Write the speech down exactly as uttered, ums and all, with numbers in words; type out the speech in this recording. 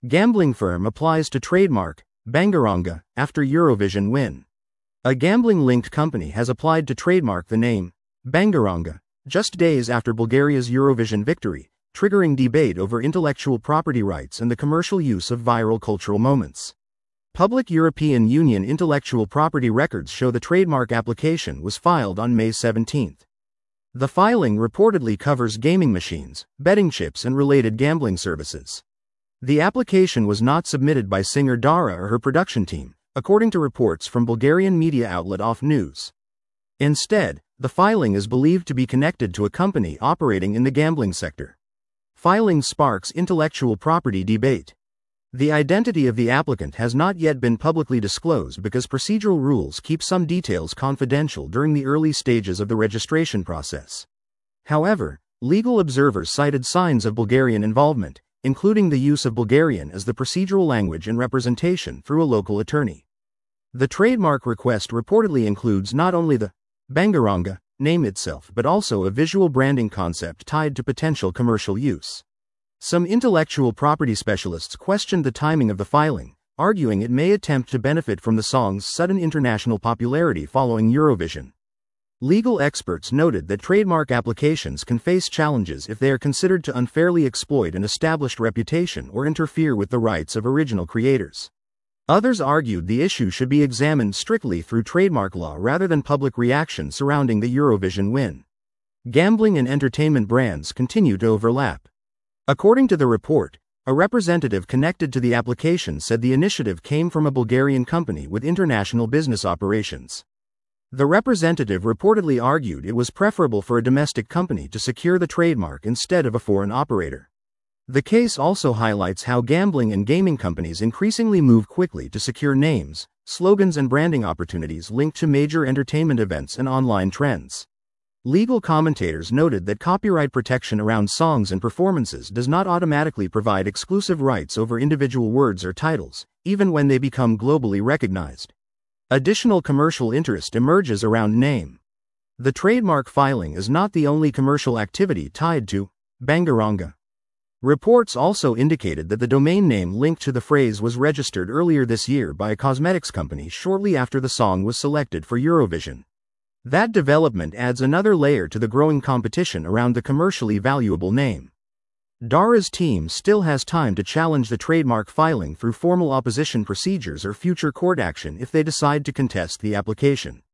Gambling firm applies to trademark Bangaranga after Eurovision win. A gambling-linked company has applied to trademark the name Bangaranga just days after Bulgaria's Eurovision victory, triggering debate over intellectual property rights and the commercial use of viral cultural moments. Public European Union intellectual property records show the trademark application was filed on May seventeenth. The filing reportedly covers gaming machines, betting chips, and related gambling services. The application was not submitted by singer Dara or her production team, according to reports from Bulgarian media outlet Off News. Instead, the filing is believed to be connected to a company operating in the gambling sector. Filing sparks intellectual property debate. The identity of the applicant has not yet been publicly disclosed because procedural rules keep some details confidential during the early stages of the registration process. However, legal observers cited signs of Bulgarian involvement, including the use of Bulgarian as the procedural language and representation through a local attorney. The trademark request reportedly includes not only the Bangaranga name itself but also a visual branding concept tied to potential commercial use. Some intellectual property specialists questioned the timing of the filing, arguing it may attempt to benefit from the song's sudden international popularity following Eurovision. Legal experts noted that trademark applications can face challenges if they are considered to unfairly exploit an established reputation or interfere with the rights of original creators. Others argued the issue should be examined strictly through trademark law rather than public reaction surrounding the Eurovision win. Gambling and entertainment brands continue to overlap. According to the report, a representative connected to the application said the initiative came from a Bulgarian company with international business operations. The representative reportedly argued it was preferable for a domestic company to secure the trademark instead of a foreign operator. The case also highlights how gambling and gaming companies increasingly move quickly to secure names, slogans, and branding opportunities linked to major entertainment events and online trends. Legal commentators noted that copyright protection around songs and performances does not automatically provide exclusive rights over individual words or titles, even when they become globally recognized. Additional commercial interest emerges around name. The trademark filing is not the only commercial activity tied to Bangaranga. Reports also indicated that the domain name linked to the phrase was registered earlier this year by a cosmetics company shortly after the song was selected for Eurovision. That development adds another layer to the growing competition around the commercially valuable name. Dara's team still has time to challenge the trademark filing through formal opposition procedures or future court action if they decide to contest the application.